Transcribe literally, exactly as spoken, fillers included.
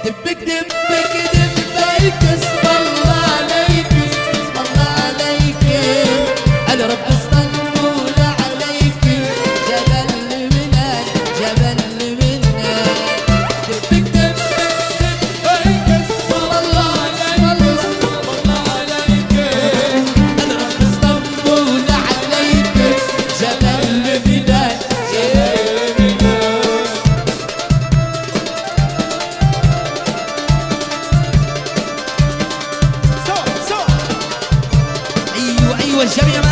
دبك دبك دبك اسم الله عليك اسم الله عليك على رب اسطنبول عليك جبل المنان جبل المنان دبك دبك دبك اسم الله عليك اسم الله عليك على رب اسطنبول عليك جبل المنان الجميع